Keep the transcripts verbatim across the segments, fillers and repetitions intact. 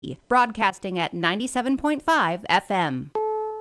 broadcasting at ninety-seven point five F M.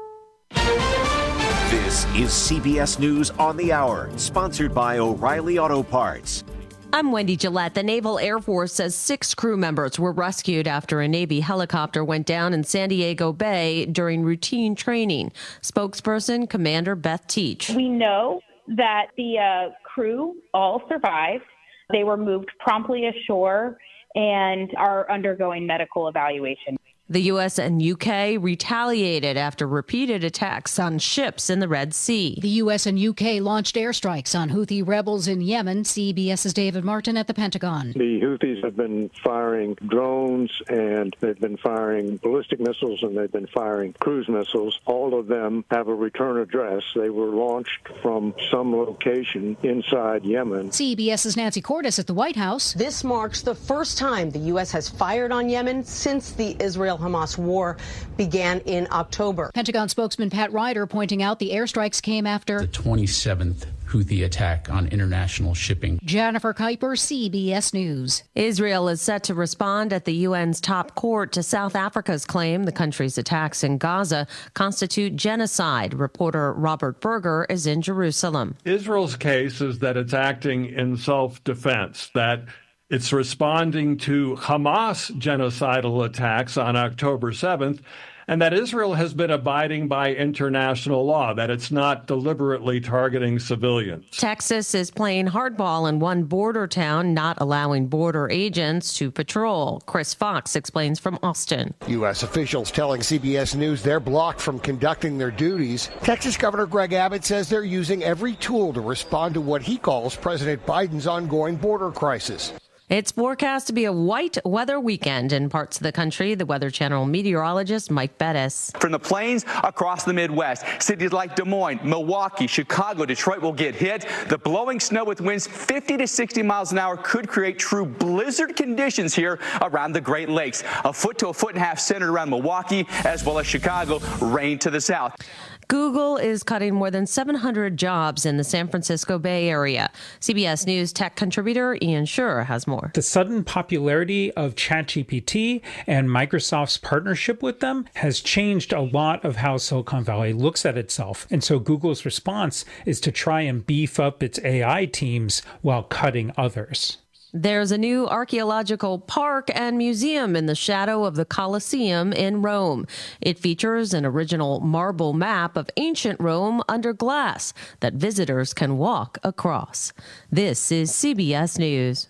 This is C B S News on the Hour, sponsored by O'Reilly Auto Parts. I'm Wendy Gillette. The Naval Air Force says six crew members were rescued after a Navy helicopter went down in San Diego Bay during routine training. Spokesperson Commander Beth Teach. We know that the uh, crew all survived. They were moved promptly ashore and are undergoing medical evaluation. The U S and U K retaliated after repeated attacks on ships in the Red Sea. The U S and U K launched airstrikes on Houthi rebels in Yemen. CBS's David Martin at the Pentagon. The Houthis have been firing drones, and they've been firing ballistic missiles, and they've been firing cruise missiles. All of them have a return address. They were launched from some location inside Yemen. CBS's Nancy Cordes at the White House. This marks the first time the U S has fired on Yemen since the Israel Hamas war began in October. Pentagon spokesman Pat Ryder pointing out the airstrikes came after the twenty-seventh Houthi attack on international shipping. Jennifer Kuiper, C B S News. Israel is set to respond at the U N's top court to South Africa's claim the country's attacks in Gaza constitute genocide. Reporter Robert Berger is in Jerusalem. Israel's case is that it's acting in self-defense, that it's responding to Hamas genocidal attacks on October seventh, and that Israel has been abiding by international law, that it's not deliberately targeting civilians. Texas is playing hardball in one border town, not allowing border agents to patrol. Chris Fox explains from Austin. U S officials telling C B S News they're blocked from conducting their duties. Texas Governor Greg Abbott says they're using every tool to respond to what he calls President Biden's ongoing border crisis. It's forecast to be a white weather weekend in parts of the country. The Weather Channel meteorologist Mike Bettis. From the plains across the Midwest, cities like Des Moines, Milwaukee, Chicago, Detroit will get hit. The blowing snow with winds fifty to sixty miles an hour could create true blizzard conditions here around the Great Lakes. A foot to a foot and a half centered around Milwaukee as well as Chicago. Rain to the south. Google is cutting more than seven hundred jobs in the San Francisco Bay Area. C B S News tech contributor Ian Schuer has more. The sudden popularity of ChatGPT and Microsoft's partnership with them has changed a lot of how Silicon Valley looks at itself. And so Google's response is to try and beef up its A I teams while cutting others. There's a new archaeological park and museum in the shadow of the Colosseum in Rome. It features an original marble map of ancient Rome under glass that visitors can walk across. This is C B S News.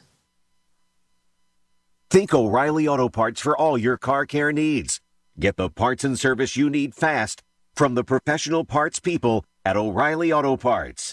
Think O'Reilly Auto Parts for all your car care needs. Get the parts and service you need fast from the professional parts people at O'Reilly Auto Parts.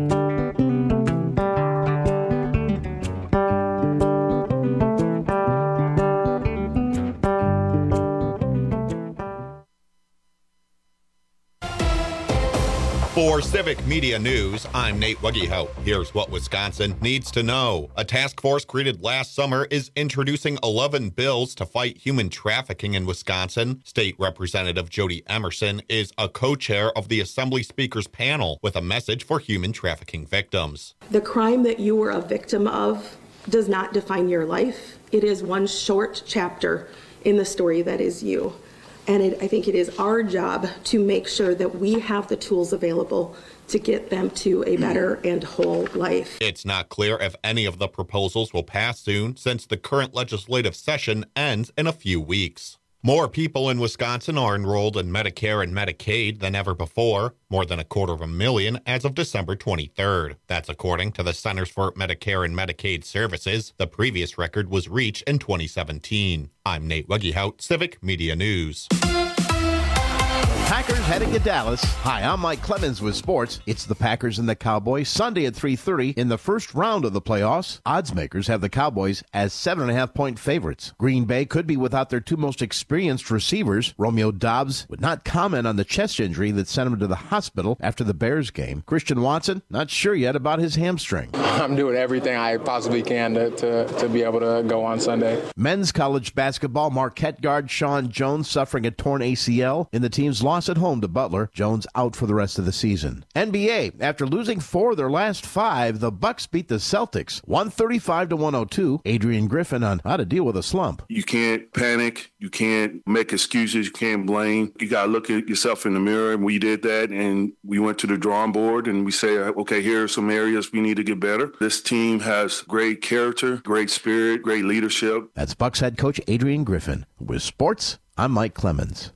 For Civic Media News, I'm Nate Wuggehout. Here's what Wisconsin needs to know. A task force created last summer is introducing eleven bills to fight human trafficking in Wisconsin. State Representative Jody Emerson is a co-chair of the Assembly Speakers panel with a message for human trafficking victims. The crime that you were a victim of does not define your life. It is one short chapter in the story that is you. And it, I think it is our job to make sure that we have the tools available to get them to a better and whole life. It's not clear if any of the proposals will pass soon, since the current legislative session ends in a few weeks. More people in Wisconsin are enrolled in Medicare and Medicaid than ever before, more than a quarter of a million as of December twenty-third. That's according to the Centers for Medicare and Medicaid Services. The previous record was reached in twenty seventeen. I'm Nate Wuggehout, Civic Media News. Packers heading to Dallas. Hi, I'm Mike Clemens with sports. It's the Packers and the Cowboys Sunday at three thirty in the first round of the playoffs. Odds makers have the Cowboys as seven and a half point favorites. Green Bay could be without their two most experienced receivers. Romeo Doubs would not comment on the chest injury that sent him to the hospital after the Bears game. Christian Watson, not sure yet about his hamstring. I'm doing everything I possibly can to, to, to be able to go on Sunday. Men's college basketball, Marquette guard Sean Jones suffering a torn A C L in the team's loss at home to Butler. Jones out for the rest of the season. N B A, after losing four of their last five, the Bucks beat the Celtics one thirty-five to one oh two. Adrian Griffin on how to deal with a slump. You can't panic. You can't make excuses. You can't blame. You got to look at yourself in the mirror. And we did that, and we went to the drawing board, and we say, okay, here are some areas we need to get better. This team has great character, great spirit, great leadership. That's Bucs head coach Adrian Griffin. With sports, I'm Mike Clemens.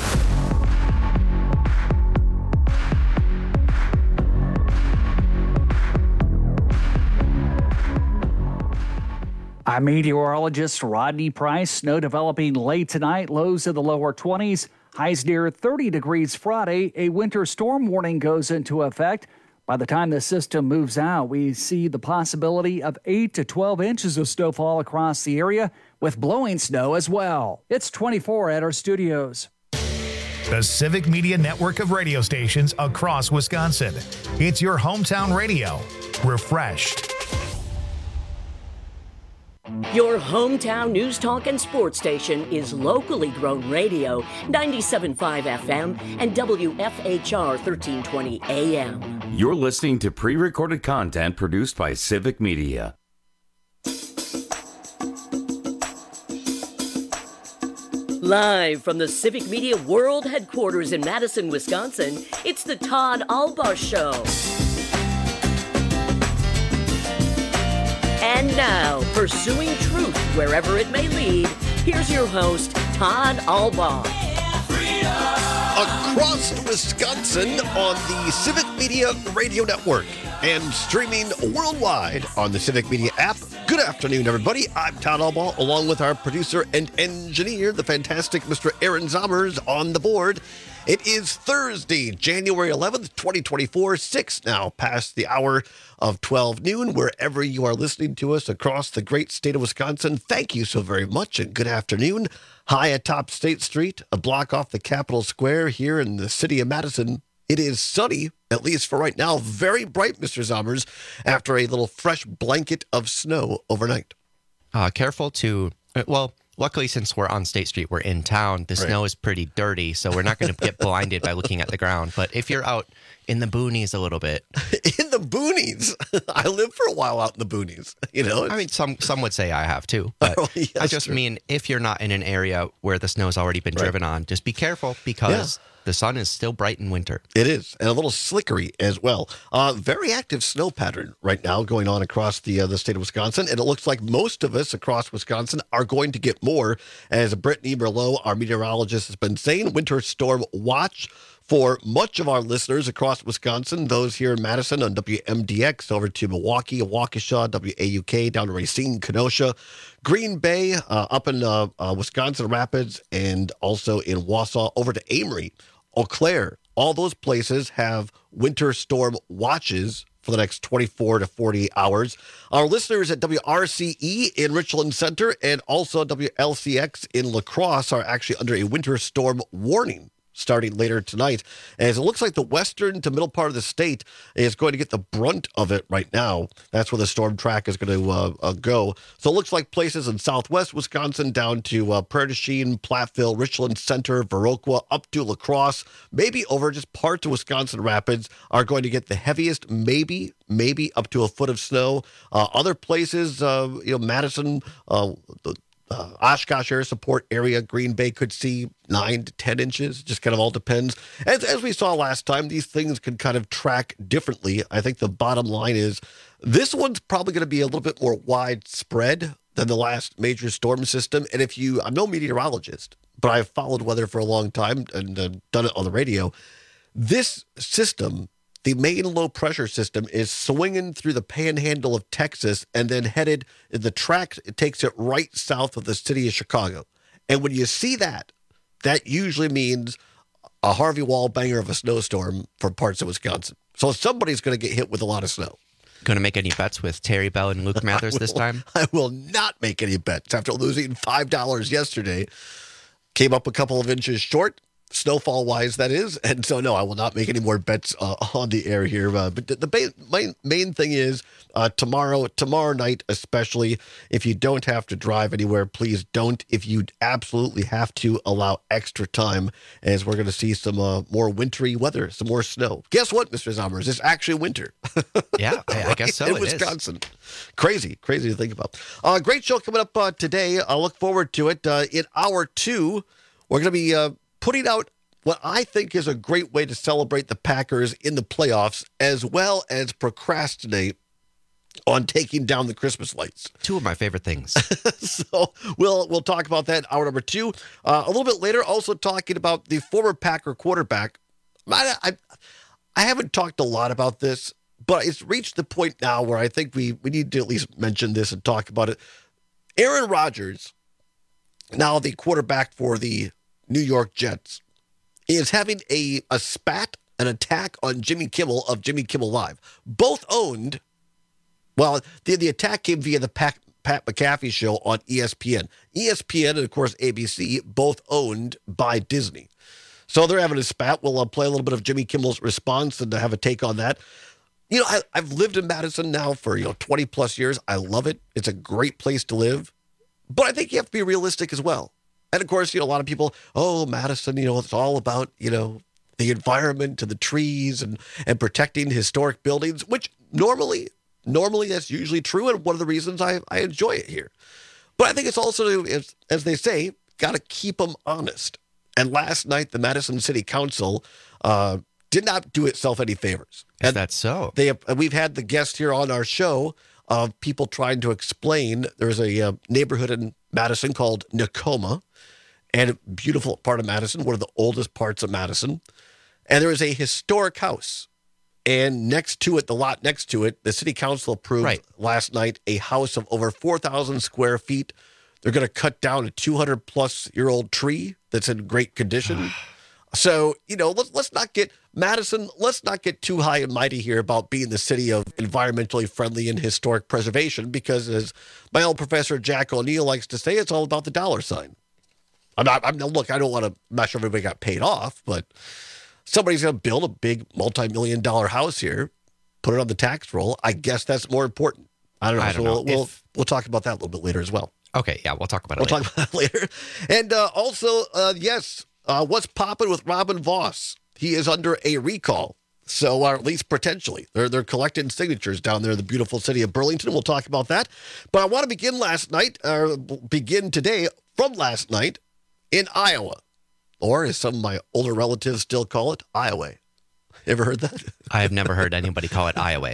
I'm meteorologist Rodney Price. Snow developing late tonight, lows in the lower twenties, highs near thirty degrees Friday. A winter storm warning goes into effect. By the time the system moves out, we see the possibility of eight to twelve inches of snowfall across the area, with blowing snow as well. It's twenty-four at our studios. The Civic Media network of radio stations across Wisconsin. It's your hometown radio. Refreshed. Your hometown news, talk, and sports station is locally grown radio, ninety-seven point five F M and W F H R thirteen twenty A M. You're listening to pre-recorded content produced by Civic Media. Live from the Civic Media World Headquarters in Madison, Wisconsin, it's the Todd Albaugh Show. And now, pursuing truth wherever it may lead, here's your host, Todd Albaugh. Across Wisconsin on the Civic Media Radio Network and streaming worldwide on the Civic Media app. Good afternoon, everybody. I'm Todd Albaugh, along with our producer and engineer, the fantastic Mister Aaron Zommers, on the board. It is Thursday, January eleventh, twenty twenty-four, six now past the hour of twelve noon, wherever you are listening to us across the great state of Wisconsin. Thank you so very much, and good afternoon. High atop State Street, a block off the Capitol Square here in the city of Madison. It is sunny, at least for right now, very bright, Mister Zommers, after a little fresh blanket of snow overnight. Uh, careful to, well... Luckily, since we're on State Street, we're in town. The right. snow is pretty dirty, so we're not going to get blinded by looking at the ground. But if you're out in the boonies a little bit. In the boonies? I lived for a while out in the boonies. You know, I mean, some some would say I have too. But oh, yes, I just true. mean if you're not in an area where the snow's already been right. driven on, just be careful because... Yeah. The sun is still bright in winter. It is, and a little slickery as well. Uh, very active snow pattern right now going on across the uh, the state of Wisconsin, and it looks like most of us across Wisconsin are going to get more. As Brittany Merlot, our meteorologist, has been saying, winter storm watch for much of our listeners across Wisconsin, those here in Madison on W M D X, over to Milwaukee, Waukesha, W A U K, down to Racine, Kenosha, Green Bay, uh, up in uh, uh, Wisconsin Rapids, and also in Wausau, over to Amory, Eau Claire. All those places have winter storm watches for the next twenty-four to forty hours. Our listeners at W R C E in Richland Center and also W L C X in La Crosse are actually under a winter storm warning starting later tonight, as it looks like the western to middle part of the state is going to get the brunt of it right now. That's where the storm track is going to uh, uh, go. So it looks like places in southwest Wisconsin down to uh, Prairie du Chien, Platteville, Richland Center, Viroqua, up to La Crosse, maybe over just parts of Wisconsin Rapids are going to get the heaviest, maybe, maybe up to a foot of snow. Uh, other places, uh, you know, Madison, uh, the Uh, Oshkosh Air Support area, Green Bay could see nine to ten inches. Just kind of all depends. As, as we saw last time, these things can kind of track differently. I think the bottom line is this one's probably going to be a little bit more widespread than the last major storm system. And if you, I'm no meteorologist, but I've followed weather for a long time and uh, done it on the radio. This system, the main low pressure system, is swinging through the panhandle of Texas and then headed in the track. It takes it right south of the city of Chicago. And when you see that, that usually means a Harvey Wallbanger of a snowstorm for parts of Wisconsin. So somebody's going to get hit with a lot of snow. Going to make any bets with Terry Bell and Luke Mathers will, this time? I will not make any bets after losing five dollars yesterday. Came up a couple of inches short. snowfall wise, that is. And so, no, I will not make any more bets uh, on the air here. Uh, but the, the main, main, main thing is uh, tomorrow, tomorrow night, especially if you don't have to drive anywhere, please don't. If you absolutely have to, allow extra time, as we're going to see some uh, more wintry weather, some more snow. Guess what, Mister Zommers? It's actually winter. Yeah, I, I guess so. In it Wisconsin. Is. Crazy, crazy to think about. Uh, great show coming up uh, today. I look forward to it. Uh, in hour two, we're going to be uh, putting out what I think is a great way to celebrate the Packers in the playoffs, as well as procrastinate on taking down the Christmas lights. Two of my favorite things. So we'll we'll talk about that in hour number two. Uh, a little bit later, also talking about the former Packer quarterback. I, I, I haven't talked a lot about this, but it's reached the point now where I think we, we need to at least mention this and talk about it. Aaron Rodgers, now the quarterback for the New York Jets, is having a, a spat, an attack on Jimmy Kimmel of Jimmy Kimmel Live. Both owned, well, the, the attack came via the Pat, Pat McAfee show on E S P N. E S P N and, of course, A B C, both owned by Disney. So they're having a spat. We'll uh, play a little bit of Jimmy Kimmel's response and have a take on that. You know, I, I've lived in Madison now for, you know, twenty plus years. I love it. It's a great place to live. But I think you have to be realistic as well. And of course, you know, a lot of people, oh, Madison, you know, it's all about, you know, the environment and the trees and, and protecting historic buildings, which normally, normally that's usually true. And one of the reasons I, I enjoy it here. But I think it's also, as, as they say, got to keep them honest. And last night, the Madison City Council uh, did not do itself any favors. Is and that so? They have, we've had the guest here on our show of people trying to explain. There's a uh, neighborhood in Madison called Nakoma, and a beautiful part of Madison, one of the oldest parts of Madison. And there is a historic house. And next to it, the lot next to it, the city council approved right. last night a house of over four thousand square feet. They're going to cut down a two hundred plus year old tree that's in great condition. So, you know, let's, let's not get, Madison, let's not get too high and mighty here about being the city of environmentally friendly and historic preservation, because as my old professor Jack O'Neill likes to say, it's all about the dollar sign. I'm not, I'm, look, I don't want to, I'm not sure everybody got paid off, but somebody's going to build a big multi-million dollar house here, put it on the tax roll. I guess that's more important. I don't know. I so don't know. We'll, we'll, If... we'll talk about that a little bit later as well. Okay, yeah, we'll talk about it we'll later. We'll talk about it later. And uh, also, uh, yes, uh, what's popping with Robin Voss? He is under a recall. So, or at least potentially. They're, they're collecting signatures down there in the beautiful city of Burlington. We'll talk about that. But I want to begin last night, or begin today from last night in Iowa. Or as some of my older relatives still call it, Iowa. Ever heard that? I have never heard anybody call it Iowa.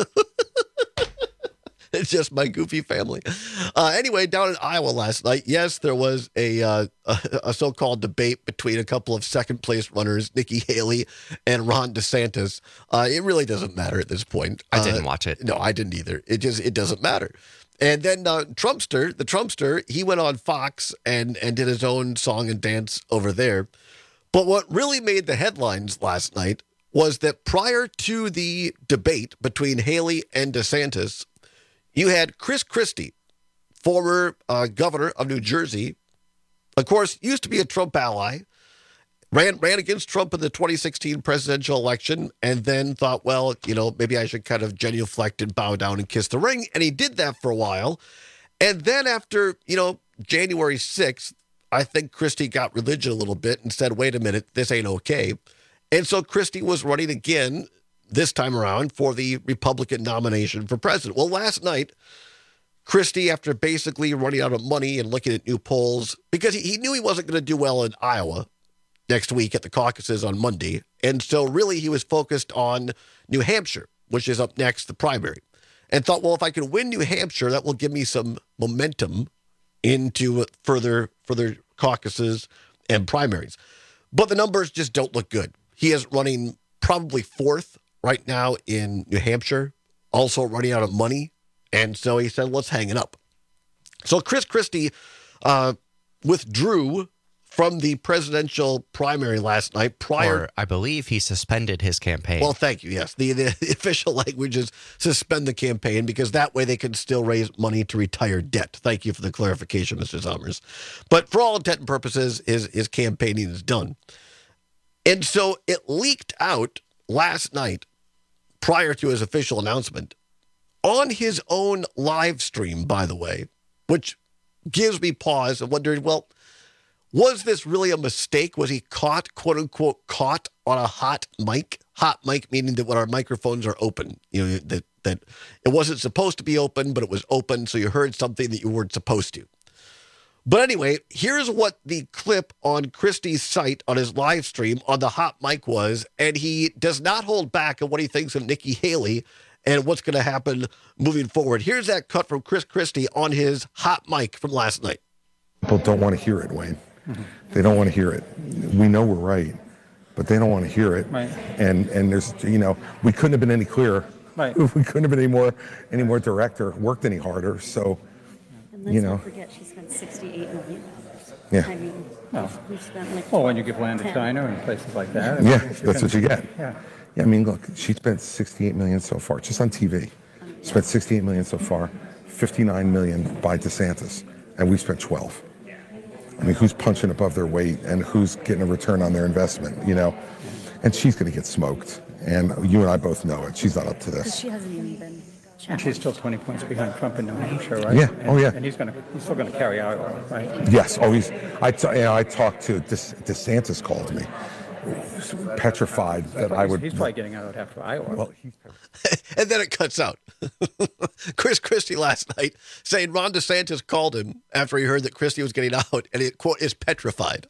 It's just my goofy family. Uh, anyway, down in Iowa last night, yes, there was a, uh, a a so-called debate between a couple of second-place runners, Nikki Haley and Ron DeSantis. Uh, it really doesn't matter at this point. I didn't uh, watch it. No, I didn't either. It just it doesn't matter. And then uh, Trumpster, the Trumpster, he went on Fox and and did his own song and dance over there. But what really made the headlines last night was that prior to the debate between Haley and DeSantis, you had Chris Christie, former uh, governor of New Jersey, of course, used to be a Trump ally, ran ran against Trump in the twenty sixteen presidential election, and then thought, well, you know, maybe I should kind of genuflect and bow down and kiss the ring. And he did that for a while. And then after, you know, January sixth, I think Christie got religion a little bit and said, wait a minute, this ain't okay. And so Christie was running again this time around for the Republican nomination for president. Well, last night, Christie, after basically running out of money and looking at new polls, because he, he knew he wasn't going to do well in Iowa next week at the caucuses on Monday, and so really he was focused on New Hampshire, which is up next, the primary, and thought, well, if I can win New Hampshire, that will give me some momentum into further, further caucuses and primaries. But the numbers just don't look good. He is running probably fourth right now in New Hampshire, also running out of money. And so he said, let's hang it up. So Chris Christie uh, withdrew from the presidential primary last night prior. Or I believe he suspended his campaign. Well, thank you. Yes. The, the official language is suspend the campaign, because that way they can still raise money to retire debt. Thank you for the clarification, Mister Zommers. But for all intent and purposes, his, his campaigning is done. And so it leaked out last night, prior to his official announcement, on his own live stream, by the way, which gives me pause of wondering, well, was this really a mistake? Was he caught, quote unquote, caught on a hot mic? Hot mic meaning that when our microphones are open, you know, that, that it wasn't supposed to be open, but it was open, so you heard something that you weren't supposed to. But anyway, here's what the clip on Christie's site on his live stream on the hot mic was, and he does not hold back on what he thinks of Nikki Haley and what's going to happen moving forward. Here's that cut from Chris Christie on his hot mic from last night. People don't want to hear it, Wayne. They don't want to hear it. We know we're right, but they don't want to hear it. Right. And and there's, you know, we couldn't have been any clearer. Right. We couldn't have been any more, any more direct or worked any harder. So, and let's you know. not forget she spent sixty-eight million dollars. Yeah. I mean, Well, we spent like well, when you give land to China and places like that. Yeah, that's what you get. Yeah. Yeah, I mean, look, she spent sixty-eight million dollars so far, just on T V. Spent sixty-eight million dollars so far, fifty-nine million dollars by DeSantis, and we spent twelve. I mean, who's punching above their weight and who's getting a return on their investment, you know? And she's going to get smoked. And you and I both know it. She's not up to this. She hasn't even been. And she's still twenty points behind Trump in New Hampshire, right? Yeah. And, Oh, yeah. And he's going to, he's still going to carry Iowa, right? Yes. Oh, he's. I, t- you know, I talked to De- DeSantis called me, petrified that He's- I would. He's probably getting out after Iowa. Well, he's And then it cuts out. Chris Christie last night saying Ron DeSantis called him after he heard that Christie was getting out, and it, quote, is petrified.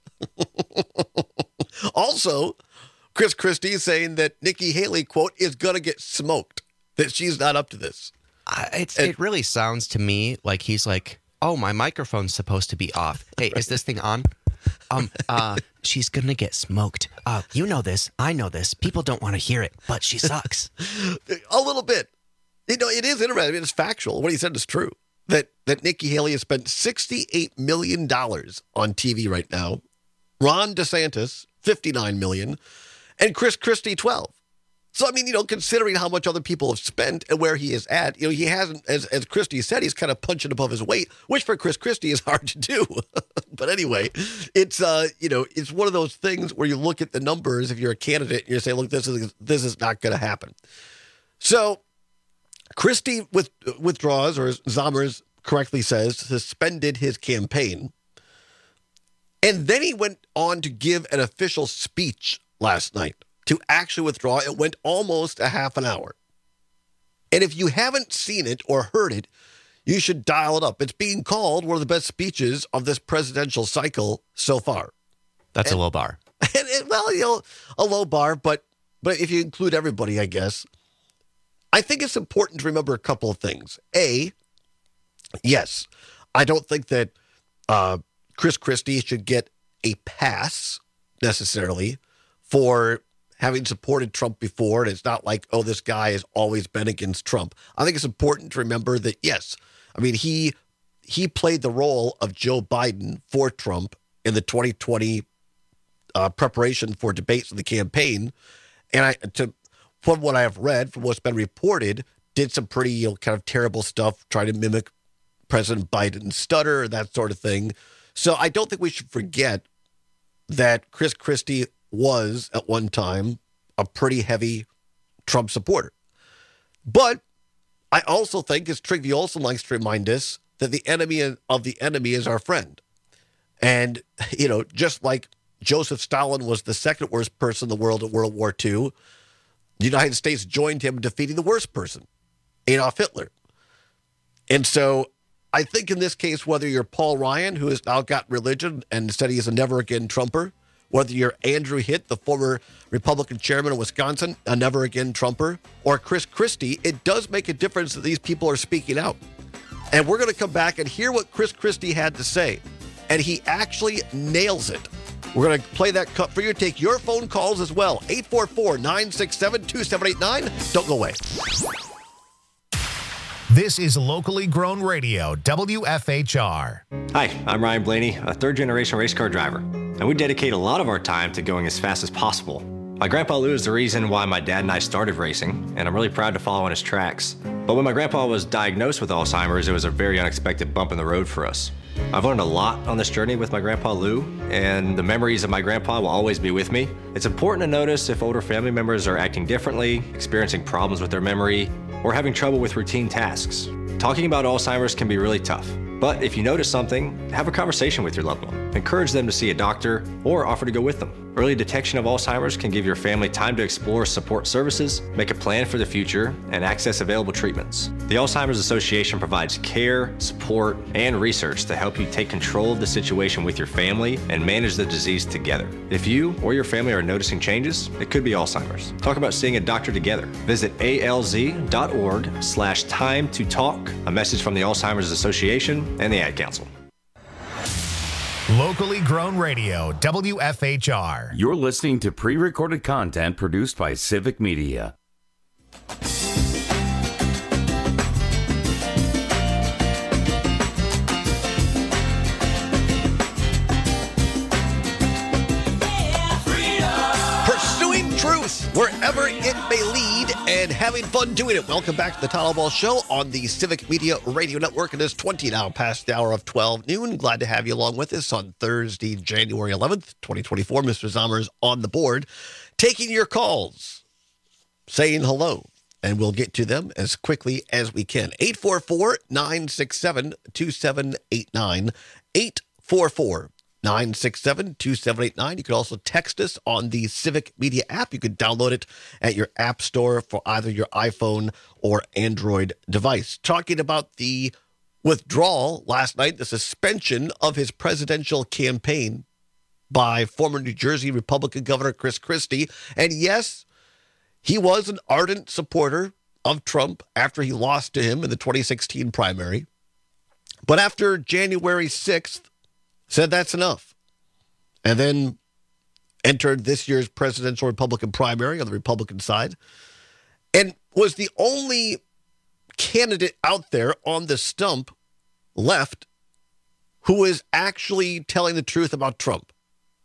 Also, Chris Christie saying that Nikki Haley, quote, is going to get smoked, that she's not up to this. I, it's, it really sounds to me like he's like, oh, my microphone's supposed to be off. Hey, is this thing on? Um, uh, she's going to get smoked. Uh, you know this. I know this. People don't want to hear it, but she sucks. A little bit. You know, it is interesting. I mean, it's factual. What he said is true. That that Nikki Haley has spent sixty-eight million dollars on T V right now. Ron DeSantis, fifty-nine million dollars. And Chris Christie, twelve. So, I mean, you know, considering how much other people have spent and where he is at, you know, he hasn't, as, as Christie said, he's kind of punching above his weight, which for Chris Christie is hard to do. But anyway, it's, uh, you know, it's one of those things where you look at the numbers if you're a candidate and you say, look, this is this is not going to happen. So Christie with, withdraws, or as Zommers correctly says, suspended his campaign. And then he went on to give an official speech last night. To actually withdraw, it went almost a half an hour. And if you haven't seen it or heard it, you should dial it up. It's being called one of the best speeches of this presidential cycle so far. That's and, a low bar. And, and, well, you know, a low bar, but but if you include everybody, I guess. I think it's important to remember a couple of things. A, yes, I don't think that uh, Chris Christie should get a pass necessarily for having supported Trump before, and it's not like, oh, this guy has always been against Trump. I think it's important to remember that, yes, I mean, he he played the role of Joe Biden for Trump in the twenty twenty uh, preparation for debates in the campaign. And I, to, from what I have read, from what's been reported, did some pretty, you know, kind of terrible stuff, trying to mimic President Biden's stutter, that sort of thing. So I don't think we should forget that Chris Christie was at one time a pretty heavy Trump supporter. But I also think, as Trygve Olsen likes to remind us, that the enemy of the enemy is our friend. And, you know, just like Joseph Stalin was the second worst person in the world in World War Two, the United States joined him in defeating the worst person, Adolf Hitler. And so I think in this case, whether you're Paul Ryan, who has now got religion and said he is a never again Trumper, whether you're Andrew Hitt, the former Republican chairman of Wisconsin, a never again Trumper, or Chris Christie, it does make a difference that these people are speaking out. And we're going to come back and hear what Chris Christie had to say. And he actually nails it. We're going to play that cut for you. Take your phone calls as well. eight four four, nine six seven, two seven eight nine. Don't go away. This is locally grown radio, W F H R. Hi, I'm Ryan Blaney, a third-generation race car driver, and we dedicate a lot of our time to going as fast as possible. My grandpa Lou is the reason why my dad and I started racing, and I'm really proud to follow in his tracks. But when my grandpa was diagnosed with Alzheimer's, it was a very unexpected bump in the road for us. I've learned a lot on this journey with my grandpa Lou, and the memories of my grandpa will always be with me. It's important to notice if older family members are acting differently, experiencing problems with their memory, or having trouble with routine tasks. Talking about Alzheimer's can be really tough, but if you notice something, have a conversation with your loved one. Encourage them to see a doctor or offer to go with them. Early detection of Alzheimer's can give your family time to explore support services, make a plan for the future, and access available treatments. The Alzheimer's Association provides care, support, and research to help you take control of the situation with your family and manage the disease together. If you or your family are noticing changes, it could be Alzheimer's. Talk about seeing a doctor together. Visit alz.org slash time to talk. A message from the Alzheimer's Association and the Ad Council. Locally grown radio, W F H R. You're listening to pre-recorded content produced by Civic Media. Pursuing truth wherever it may lead and having fun doing it. Welcome back to the Tyler Ball Show on the Civic Media Radio Network. It is twenty now past the hour of twelve noon. Glad to have you along with us on Thursday, January eleventh, twenty twenty-four. Mister Zommers on the board, taking your calls, saying hello, and we'll get to them as quickly as we can. eight four four, nine six seven, two seven eight nine. eight four four, nine six seven, two seven eight nine. You can also text us on the Civic Media app. You can download it at your app store for either your iPhone or Android device. Talking about the withdrawal last night, the suspension of his presidential campaign by former New Jersey Republican Governor Chris Christie. And yes, he was an ardent supporter of Trump after he lost to him in the twenty sixteen primary. But after January sixth, said that's enough. And then entered this year's presidential Republican primary on the Republican side and was the only candidate out there on the stump left who is actually telling the truth about Trump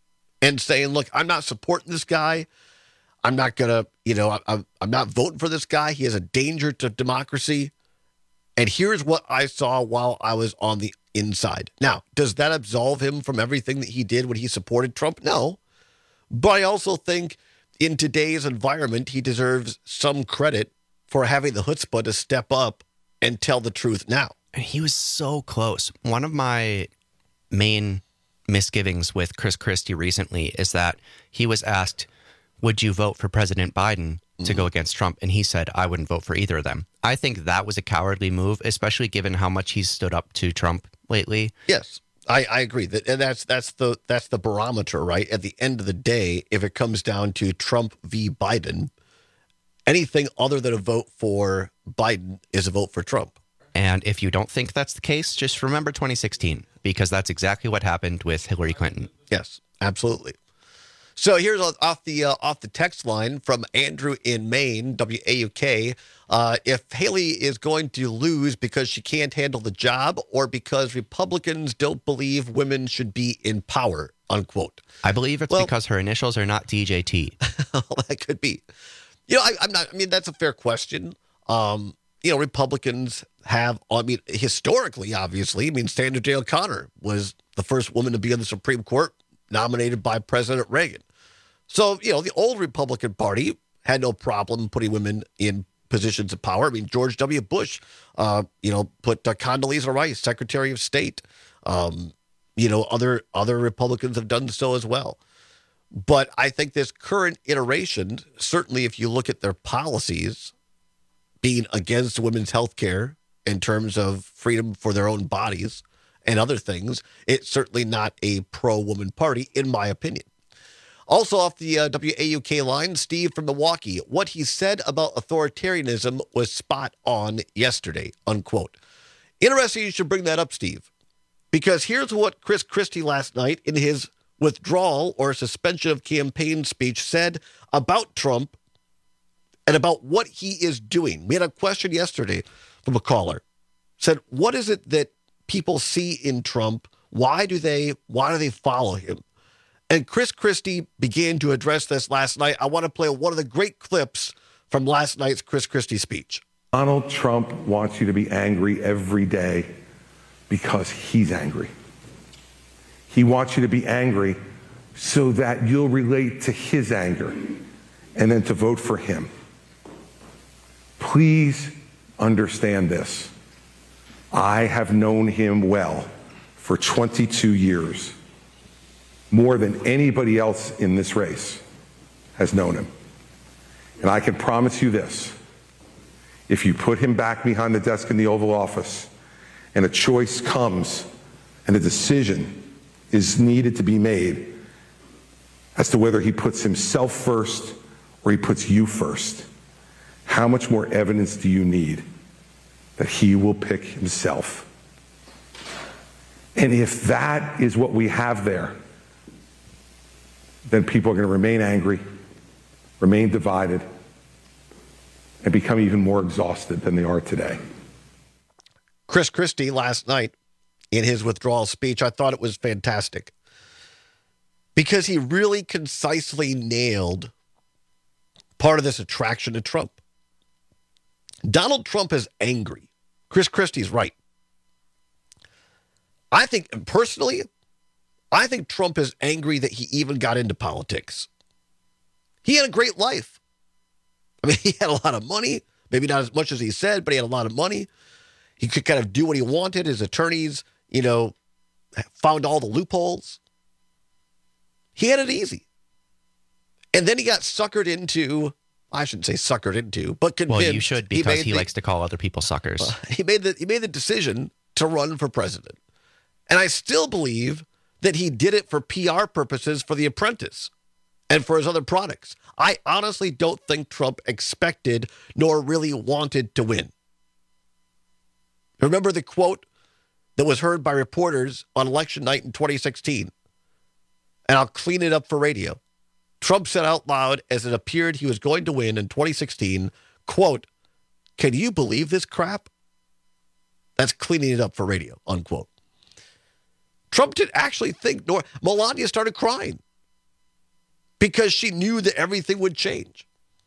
and saying, look, I'm not supporting this guy. I'm not going to, you know, I'm, I'm not voting for this guy. He is a danger to democracy. And here's what I saw while I was on the inside. Now, does that absolve him from everything that he did when he supported Trump? No. But I also think in today's environment, he deserves some credit for having the chutzpah to step up and tell the truth now. And he was so close. One of my main misgivings with Chris Christie recently is that he was asked, would you vote for President Biden to go against Trump? And he said, I wouldn't vote for either of them. I think that was a cowardly move, especially given how much he's stood up to Trump lately. Yes, I, I agree. That and that's that's the that's the barometer, right? At the end of the day, if it comes down to Trump v. Biden, anything other than a vote for Biden is a vote for Trump. And if you don't think that's the case, just remember twenty sixteen, because that's exactly what happened with Hillary Clinton. Yes, absolutely. So here's off the uh, off the text line from Andrew in Maine, W A U K. Uh, if Haley is going to lose because she can't handle the job or because Republicans don't believe women should be in power, unquote. I believe it's well, because her initials are not D J T. That could be. You know, I, I'm not. I mean, that's a fair question. Um, you know, Republicans have. I mean, historically, obviously, I mean, Sandra Day O'Connor was the first woman to be on the Supreme Court, nominated by President Reagan. So, you know, the old Republican Party had no problem putting women in positions of power. I mean, George W. Bush, uh, you know, put uh, Condoleezza Rice, Secretary of State. Um, you know, other other Republicans have done so as well. But I think this current iteration, certainly if you look at their policies being against women's health care in terms of freedom for their own bodies and other things, it's certainly not a pro-woman party, in my opinion. Also off the uh, W A U K line, Steve from Milwaukee. What he said about authoritarianism was spot on yesterday, unquote. Interesting you should bring that up, Steve, because here's what Chris Christie last night in his withdrawal or suspension of campaign speech said about Trump and about what he is doing. We had a question yesterday from a caller. Said, what is it that people see in Trump? Why do they, why do they follow him? And Chris Christie began to address this last night. I want to play one of the great clips from last night's Chris Christie speech. Donald Trump wants you to be angry every day because he's angry. He wants you to be angry so that you'll relate to his anger and then to vote for him. Please understand this. I have known him well for twenty-two years, more than anybody else in this race has known him. And I can promise you this, if you put him back behind the desk in the Oval Office and a choice comes and a decision is needed to be made as to whether he puts himself first or he puts you first, how much more evidence do you need that he will pick himself? And if that is what we have there, then people are going to remain angry, remain divided, and become even more exhausted than they are today. Chris Christie last night in his withdrawal speech, I thought it was fantastic because he really concisely nailed part of this attraction to Trump. Donald Trump is angry. Chris Christie's right. I think, personally, I think Trump is angry that he even got into politics. He had a great life. I mean, he had a lot of money, maybe not as much as he said, but he had a lot of money. He could kind of do what he wanted. His attorneys, you know, found all the loopholes. He had it easy. And then he got suckered into, I shouldn't say suckered into, but convinced. Well, you should, because he, he the, likes to call other people suckers. Uh, he made the he made the decision to run for president. And I still believe that he did it for P R purposes for The Apprentice and for his other products. I honestly don't think Trump expected nor really wanted to win. Remember the quote that was heard by reporters on election night in twenty sixteen? And I'll clean it up for radio. Trump said out loud as it appeared he was going to win in twenty sixteen, quote, "Can you believe this crap?" That's cleaning it up for radio, unquote. Trump didn't actually think, nor Melania started crying because she knew that everything would change.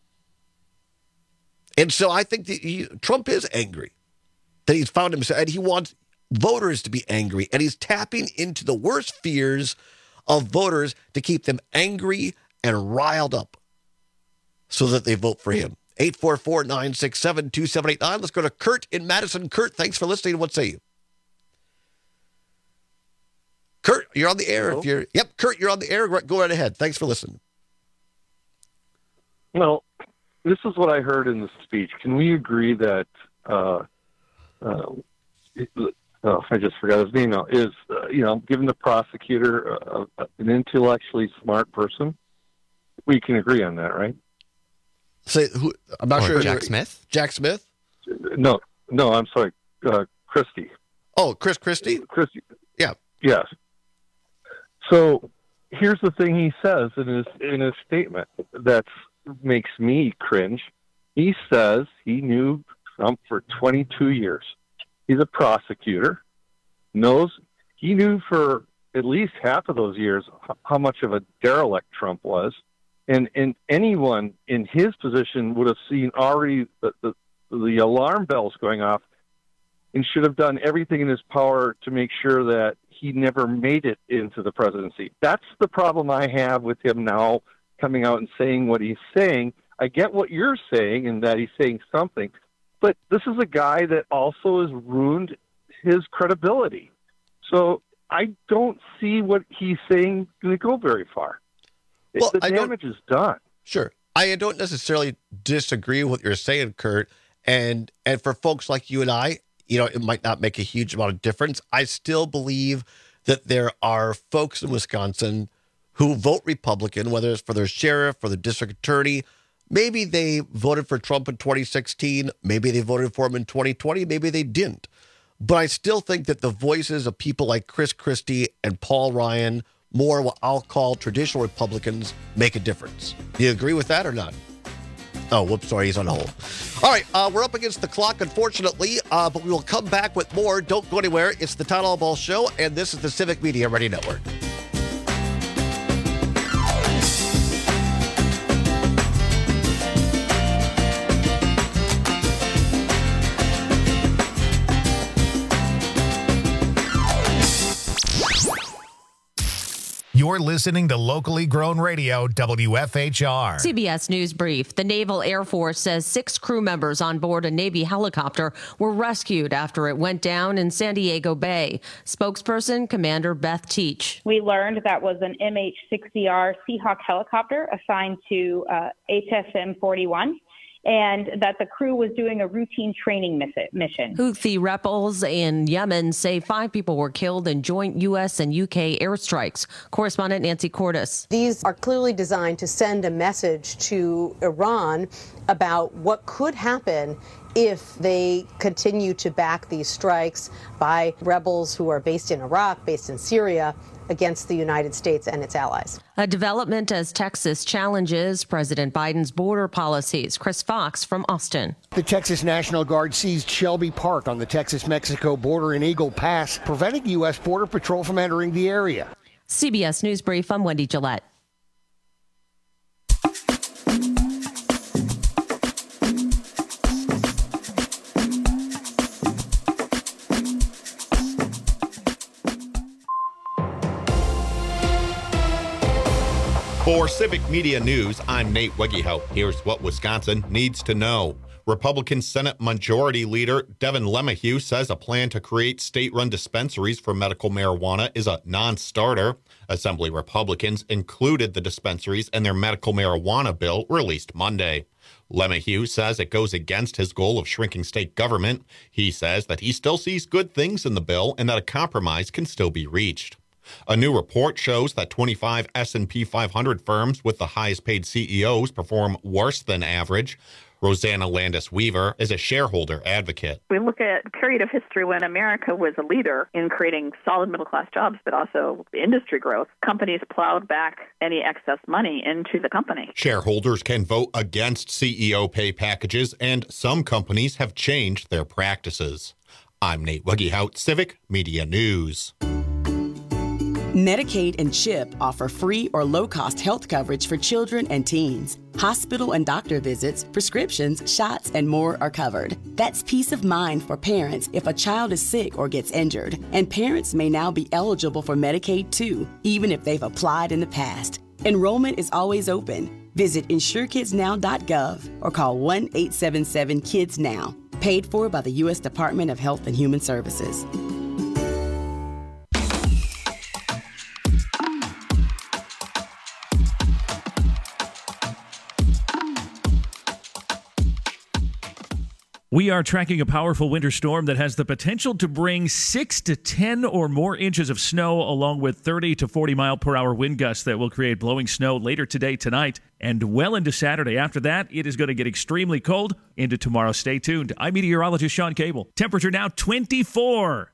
And so I think that he, Trump is angry that he's found himself, and he wants voters to be angry, and he's tapping into the worst fears of voters to keep them angry and riled up so that they vote for him. eight four four, nine six seven, two seven eight nine. Let's go to Kurt in Madison. Kurt, thanks for listening. What say you? Kurt, you're on the air. Hello? If you're, yep, Kurt, you're on the air. Go right ahead. Thanks for listening. Well, this is what I heard in the speech. Can we agree that, uh, uh, it, oh, I just forgot his name now, is, uh, you know, given the prosecutor uh, uh, an intellectually smart person? We can agree on that, right? Say who? I'm not Or sure. Jack Smith? Jack Smith? No, no, I'm sorry, uh, Christie. Oh, Chris Christie? Christie. Yeah. Yes. So here's the thing he says in his in his statement that makes me cringe. He says he knew Trump for twenty-two years. He's a prosecutor, knows he knew for at least half of those years how much of a derelict Trump was. And and anyone in his position would have seen already the, the, the alarm bells going off and should have done everything in his power to make sure that he never made it into the presidency. That's the problem I have with him now coming out and saying what he's saying. I get what you're saying and that he's saying something, but this is a guy that also has ruined his credibility. So I don't see what he's saying going to go very far. Well, the I damage is done. Sure. I don't necessarily disagree with what you're saying, Kurt. And and for folks like you and I, you know, it might not make a huge amount of difference. I still believe that there are folks in Wisconsin who vote Republican, whether it's for their sheriff or the district attorney. Maybe they voted for Trump in twenty sixteen. Maybe they voted for him in twenty twenty. Maybe they didn't. But I still think that the voices of people like Chris Christie and Paul Ryan, more what I'll call traditional Republicans, make a difference. Do you agree with that or not? Oh, whoops, sorry, he's on hold. All right, uh, we're up against the clock, unfortunately, uh, but we will come back with more. Don't go anywhere. It's the Todd Ball Show, and this is the Civic Media Ready Network. You're listening to locally grown radio, W F H R. C B S News Brief. The Naval Air Force says six crew members on board a Navy helicopter were rescued after it went down in San Diego Bay. Spokesperson Commander Beth Teach. We learned that was an M H sixty R Seahawk helicopter assigned to uh, H S M forty-one. And that the crew was doing a routine training mission. Houthi rebels in Yemen say five people were killed in joint U S and U K airstrikes. Correspondent Nancy Cordes. These are clearly designed to send a message to Iran about what could happen if they continue to back these strikes by rebels who are based in Iraq, based in Syria, against the United States and its allies. A development as Texas challenges President Biden's border policies. Chris Fox from Austin. The Texas National Guard seized Shelby Park on the Texas-Mexico border in Eagle Pass, preventing U S Border Patrol from entering the area. C B S News Brief, I'm Wendy Gillette. For Civic Media News, I'm Nate Wegehout. Here's what Wisconsin needs to know. Republican Senate Majority Leader Devin LeMahieu says a plan to create state-run dispensaries for medical marijuana is a non-starter. Assembly Republicans included the dispensaries in their medical marijuana bill released Monday. LeMahieu says it goes against his goal of shrinking state government. He says that he still sees good things in the bill and that a compromise can still be reached. A new report shows that twenty-five S and P five hundred firms with the highest paid C E Os perform worse than average. Rosanna Landis Weaver is a shareholder advocate. We look at a period of history when America was a leader in creating solid middle-class jobs, but also industry growth. Companies plowed back any excess money into the company. Shareholders can vote against C E O pay packages, and some companies have changed their practices. I'm Nate Wegehout, Civic Media News. Medicaid and CHIP offer free or low-cost health coverage for children and teens. Hospital and doctor visits, prescriptions, shots, and more are covered. That's peace of mind for parents if a child is sick or gets injured. And parents may now be eligible for Medicaid too, even if they've applied in the past. Enrollment is always open. Visit insure kids now dot gov or call one eight seven seven kids now. Paid for by the U S Department of Health and Human Services. We are tracking a powerful winter storm that has the potential to bring six to ten or more inches of snow, along with thirty to forty mile per hour wind gusts that will create blowing snow later today, tonight, and well into Saturday. After that, it is going to get extremely cold into tomorrow. Stay tuned. I'm meteorologist Sean Cable. Temperature now twenty-four.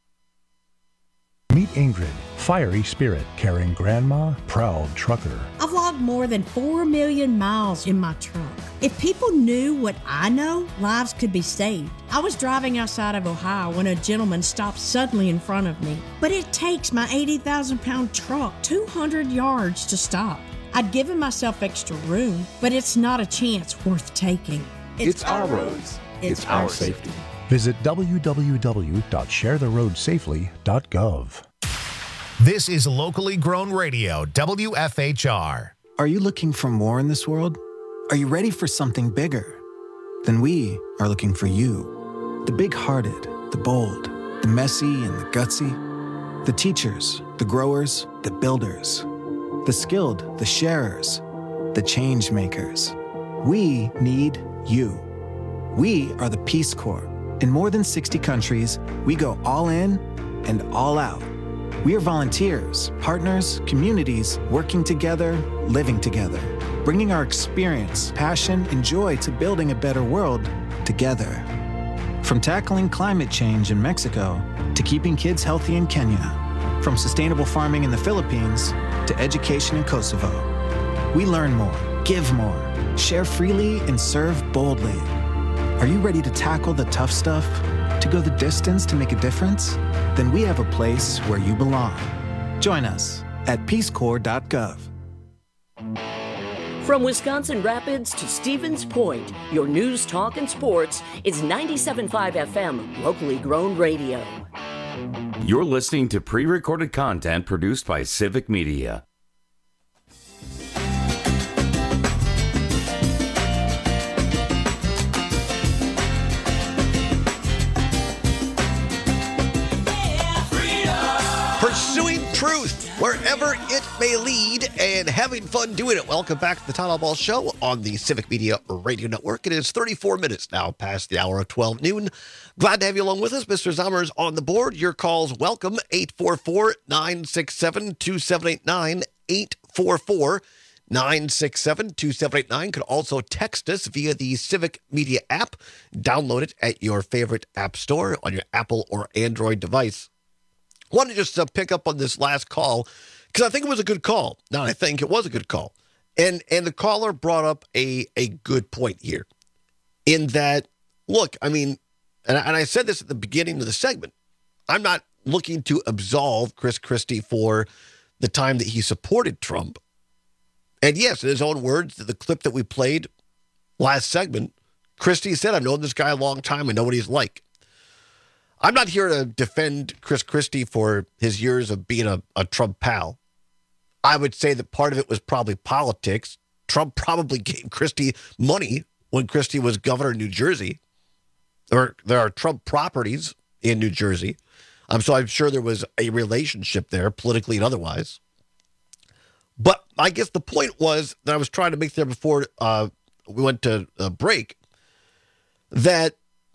Meet Ingrid, fiery spirit, caring grandma, proud trucker. I've logged more than four million miles in my truck. If people knew what I know, lives could be saved. I was driving outside of Ohio when a gentleman stopped suddenly in front of me. But it takes my eighty thousand pound truck two hundred yards to stop. I'd given myself extra room, but it's not a chance worth taking. It's, it's our roads. It's, it's our safety. Visit w w w dot share the road safely dot gov. This is locally grown radio, W F H R. Are you looking for more in this world? Are you ready for something bigger? Then we are looking for you. The big-hearted, the bold, the messy and the gutsy. The teachers, the growers, the builders. The skilled, the sharers, the change makers. We need you. We are the Peace Corps. In more than sixty countries, we go all in and all out. We are volunteers, partners, communities, working together, living together, bringing our experience, passion, and joy to building a better world together. From tackling climate change in Mexico to keeping kids healthy in Kenya, from sustainable farming in the Philippines to education in Kosovo. We learn more, give more, share freely, and serve boldly. Are you ready to tackle the tough stuff? To go the distance to make a difference? Then we have a place where you belong. Join us at peace corps dot gov. From Wisconsin Rapids to Stevens Point, your news, talk, and sports is ninety-seven point five F M, locally grown radio. You're listening to pre-recorded content produced by Civic Media. truth, wherever it may lead, and having fun doing it. Welcome back to the Town Hall Ball Show on the Civic Media Radio Network. It is thirty-four minutes now past the hour of twelve noon. Glad to have you along with us. Mister Zommers on the board. Your calls welcome. eight four four, nine six seven, two seven eight nine. eight four four, nine six seven, two seven eight nine. Could also text us via the Civic Media app. Download it at your favorite app store on your Apple or Android device. I want to just uh, pick up on this last call because I think it was a good call. Now, I think it was a good call. And and the caller brought up a, a good point here in that, look, I mean, and I, and I said this at the beginning of the segment, I'm not looking to absolve Chris Christie for the time that he supported Trump. And yes, in his own words, the clip that we played last segment, Christie said, I've known this guy a long time. I know what he's like. I'm not here to defend Chris Christie for his years of being a, a Trump pal. I would say that part of it was probably politics. Trump probably gave Christie money when Christie was governor of New Jersey. Or there are Trump properties in New Jersey. Um, so I'm sure there was a relationship there, politically and otherwise. But I guess the point was that I was trying to make there before uh, we went to a break, that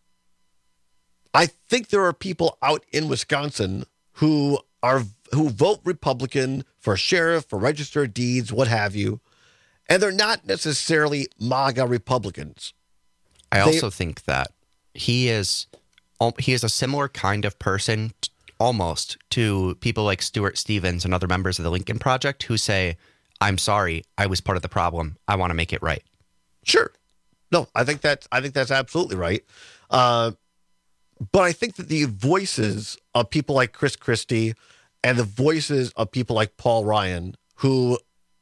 I think there are people out in Wisconsin who are who vote Republican for sheriff, for register of deeds, what have you, and they're not necessarily MAGA Republicans. I they, also think that he is he is a similar kind of person, almost, to people like Stuart Stevens and other members of the Lincoln Project who say, I'm sorry, I was part of the problem. I want to make it right. Sure. No, I think that's, I think that's absolutely right. Uh, but I think that the voices of people like Chris Christie and the voices of people like Paul Ryan, who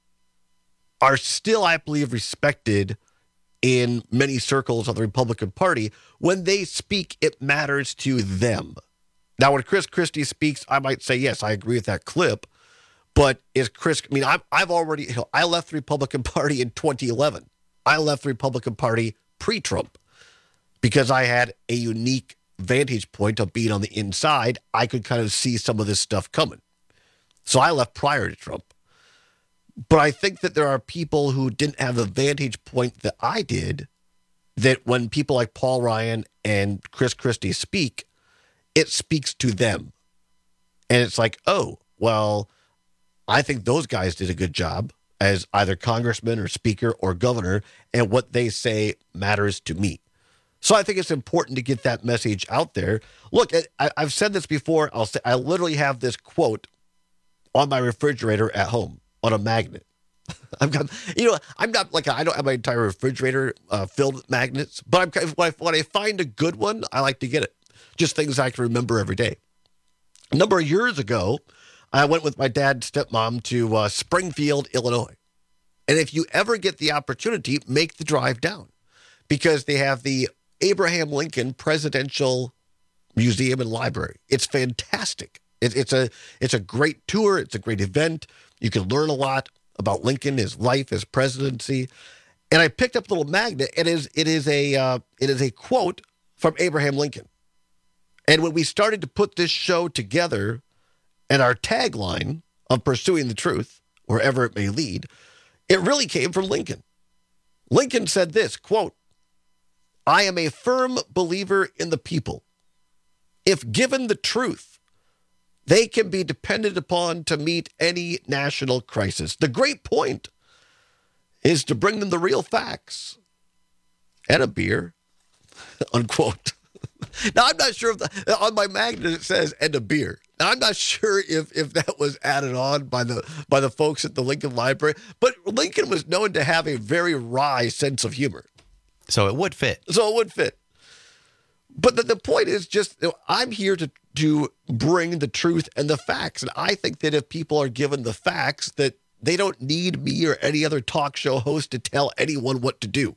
are still, I believe, respected in many circles of the Republican Party, when they speak, it matters to them. Now, when Chris Christie speaks, I might say, yes, I agree with that clip. But is Chris, I mean, I've, I've already, you know, I left the Republican Party in twenty eleven. I left the Republican Party pre-Trump because I had a unique vantage point of being on the inside. I could kind of see some of this stuff coming. So I left prior to Trump. But I think that there are people who didn't have the vantage point that I did, that when people like Paul Ryan and Chris Christie speak, it speaks to them. And it's like, oh, well, I think those guys did a good job as either congressman or speaker or governor, and what they say matters to me. So I think it's important to get that message out there. Look, I, I've said this before. I'll say I literally have this quote on my refrigerator at home on a magnet. I've got, you know, I'm not like, I don't have my entire refrigerator uh, filled with magnets, but I'm, when, I, when I find a good one, I like to get it. Just things I can remember every day. A number of years ago, I went with my dad and stepmom to uh, Springfield, Illinois. And if you ever get the opportunity, make the drive down, because they have the Abraham Lincoln Presidential Museum and Library. It's fantastic. It, it's a it's a great tour. It's a great event. You can learn a lot about Lincoln, his life, his presidency. And I picked up a little magnet. It is it is a uh, it is a quote from Abraham Lincoln. And when we started to put this show together, and our tagline of pursuing the truth, wherever it may lead, it really came from Lincoln. Lincoln said this, quote, I am a firm believer in the people. If given the truth, they can be depended upon to meet any national crisis. The great point is to bring them the real facts and a beer, unquote. Now, I'm not sure if the, on my magnet it says and a beer. Now, I'm not sure if if that was added on by the by the folks at the Lincoln Library, but Lincoln was known to have a very wry sense of humor. So it would fit. So it would fit. But the, the point is just, you know, I'm here to, to bring the truth and the facts. And I think that if people are given the facts, that they don't need me or any other talk show host to tell anyone what to do.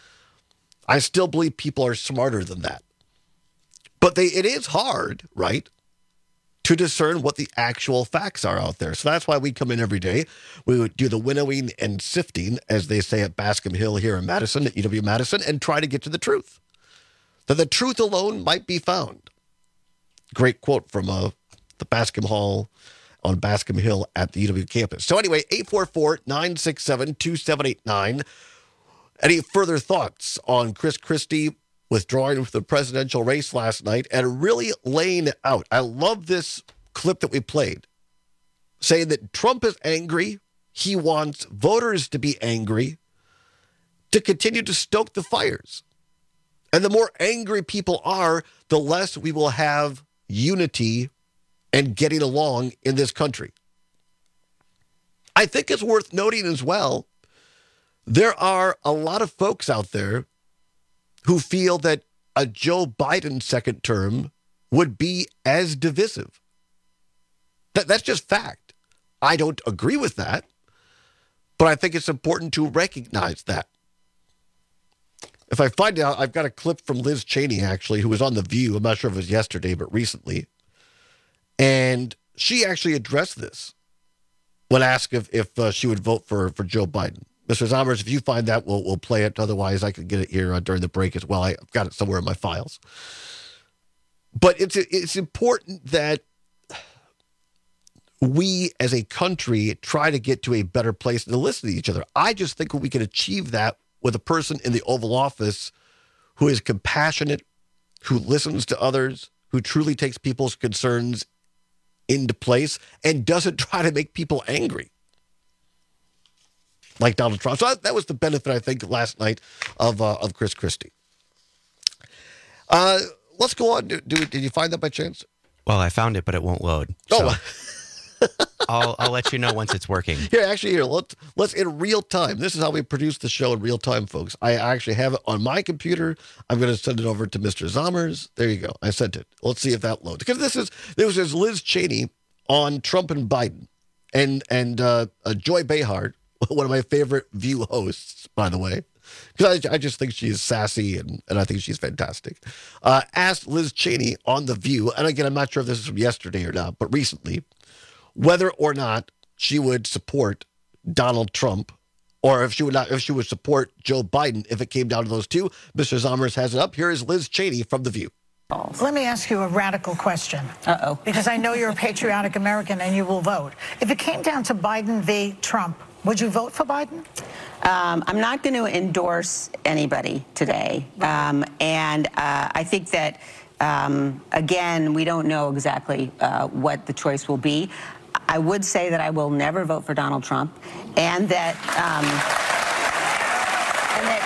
I still believe people are smarter than that. But they it is hard, right, to discern what the actual facts are out there. So that's why we come in every day. We would do the winnowing and sifting, as they say at Bascom Hill here in Madison, at U W-Madison, and try to get to the truth. That the truth alone might be found. Great quote from uh, the Bascom Hall on Bascom Hill at the U W campus. So anyway, eight four four, nine six seven, two seven eight nine. Any further thoughts on Chris Christie withdrawing from the presidential race last night and really laying it out? I love this clip that we played, saying that Trump is angry. He wants voters to be angry to continue to stoke the fires. And the more angry people are, the less we will have unity and getting along in this country. I think it's worth noting as well, there are a lot of folks out there who feel that a Joe Biden second term would be as divisive. That, that's just fact. I don't agree with that, but I think it's important to recognize that. If I find out, I've got a clip from Liz Cheney, actually, who was on The View. I'm not sure if it was yesterday, but recently. And she actually addressed this when asked if, if uh, she would vote for, for Joe Biden. Mister Zommers, if you find that, we'll, we'll play it. Otherwise, I can get it here uh, during the break as well. I've got it somewhere in my files. But it's it's important that we as a country try to get to a better place and to listen to each other. I just think we can achieve that with a person in the Oval Office who is compassionate, who listens to others, who truly takes people's concerns into place and doesn't try to make people angry like Donald Trump. So that was the benefit, I think, last night of uh, of Chris Christie. Uh, let's go on. Do, do, did you find that by chance? Well, I found it, but it won't load. Oh, so I'll I'll let you know once it's working. Here, actually, here let's let's in real time. This is how we produce the show in real time, folks. I actually have it on my computer. I'm going to send it over to Mister Zommers. There you go. I sent it. Let's see if that loads. Because this is there was this Liz Cheney on Trump and Biden, and and uh, uh, Joy Behar, one of my favorite View hosts, by the way, because I, I just think she's sassy and, and I think she's fantastic, uh, asked Liz Cheney on The View, and again, I'm not sure if this is from yesterday or not, but recently, whether or not she would support Donald Trump or if she would not, if she would support Joe Biden if it came down to those two. Mister Zommers has it up. Here is Liz Cheney from The View. Let me ask you a radical question. Uh-oh. Because I know you're a patriotic American and you will vote. If it came down to Biden v. Trump, would you vote for Biden? Um, I'm not going to endorse anybody today. Um, and uh, I think that, um, again, we don't know exactly uh, what the choice will be. I would say that I will never vote for Donald Trump, and that, um, and that